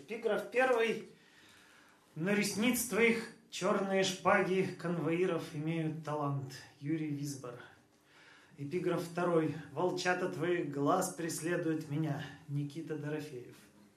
Эпиграф первый. На ресниц твоих черные шпаги конвоиров имеют талант. Юрий Висбор. Эпиграф второй. Волчата твоих глаз преследуют меня. Никита Дорофеев.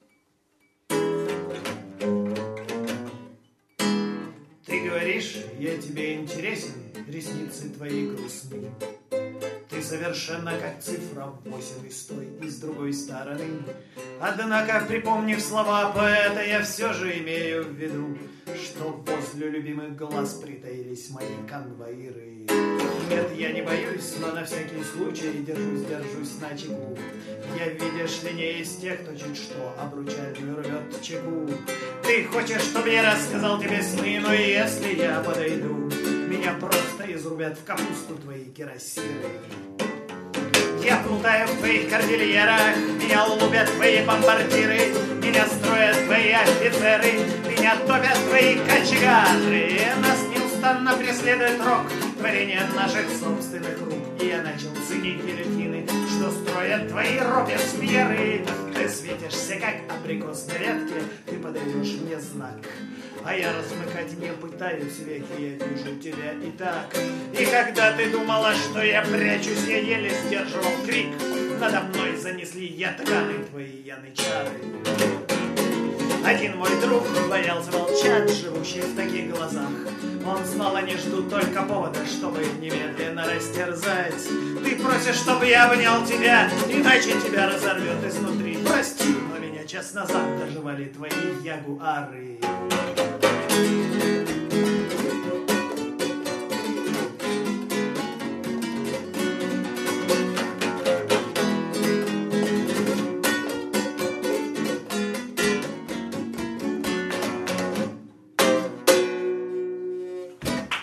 Ты говоришь, я тебе интересен, ресницы твои грустны. Ты совершенно как цифра 8 и с той, и с другой стороны. Однако, припомнив слова поэта, я все же имею в виду, что возле любимых глаз притаились мои конвоиры. Нет, я не боюсь, но на всякий случай держусь на чеку. Я, видишь ли, не из тех, кто чуть что обручальную рвет чеку. Ты хочешь, чтобы я рассказал тебе сны, но если я подойду, меня просто изрубят в капусту твои кирасиры. Я плутаю в твоих кордильерах, меня лупят твои бомбардиры, меня строят твои офицеры, меня топят твои кочегары. Нас неустанно преследует рок, творение наших собственных рук. И я начал ценить гильотины, что строят твои Робеспьеры. Ты светишься, как абрикос на ветке, ты подаешь мне знак. А я размыкать не пытаюсь веки, я вижу тебя и так. И когда ты думала, что я прячусь, я еле сдерживал крик. Надо мной занесли ятаганы твои янычары. Один мой друг боялся волчат, живущих в таких глазах. Он знал, они ждут только повода, чтобы немедленно растерзать. Ты просишь, чтобы я обнял тебя, иначе тебя разорвет изнутри. Прости, но меня час назад доживали твои ягуары.